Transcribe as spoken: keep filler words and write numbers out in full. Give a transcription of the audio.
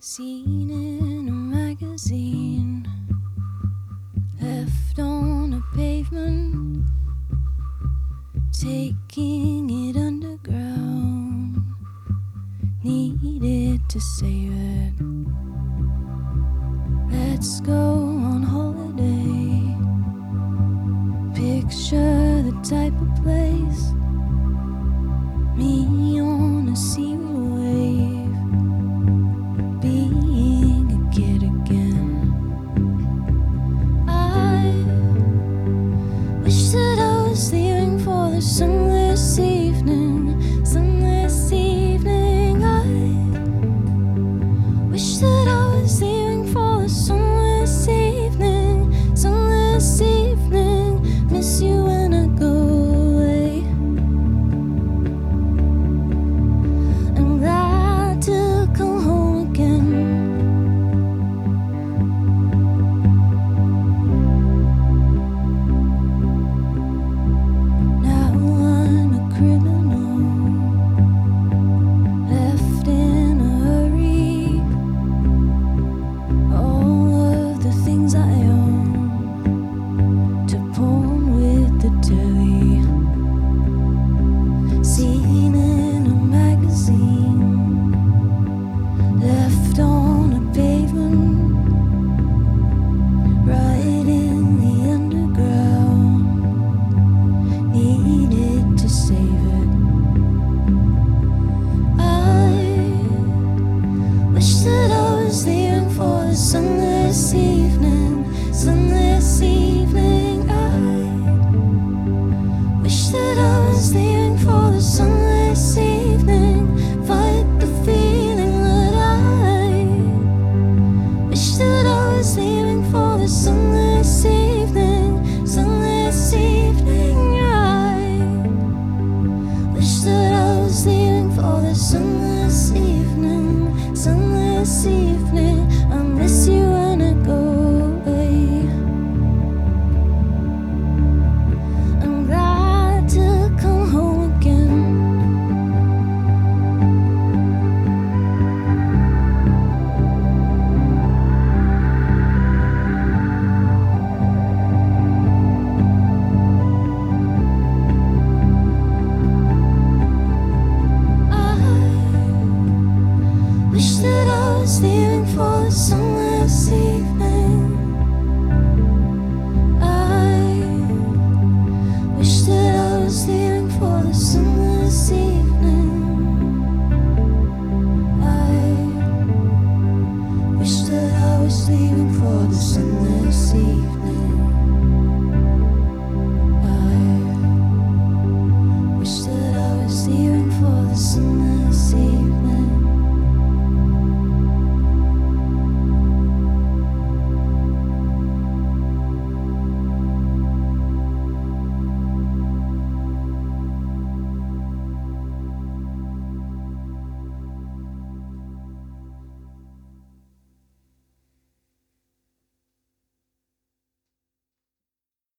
Seen in a magazine, left on a pavement, taking it underground. Needed to save it. Let's go on holiday. Picture the type of place, me on a seaweed wave, being a kid again. I wish that I was leaving for the sunless evening, sunless evening. I wish that I was leaving for the sunless evening, sunless evening. Miss you when I go away. I'm glad to come home again. Now I'm a criminal, left in a hurry. All of the things I own to pawn with the telly. Seen in a magazine, left on a pavement, right in the underground. Needed to save it. I wish that I was leaving for the sunless evening, sunless evening. I wish that I was leaving for the sunless evening. Fight the feeling that I wish that I was leaving for the sunless evening, sunless evening. I wish that I was leaving for the sunless evening, sunless evening. I miss you when I go away. I'm glad to come home again. I wish that I was leaving for the sunless evening.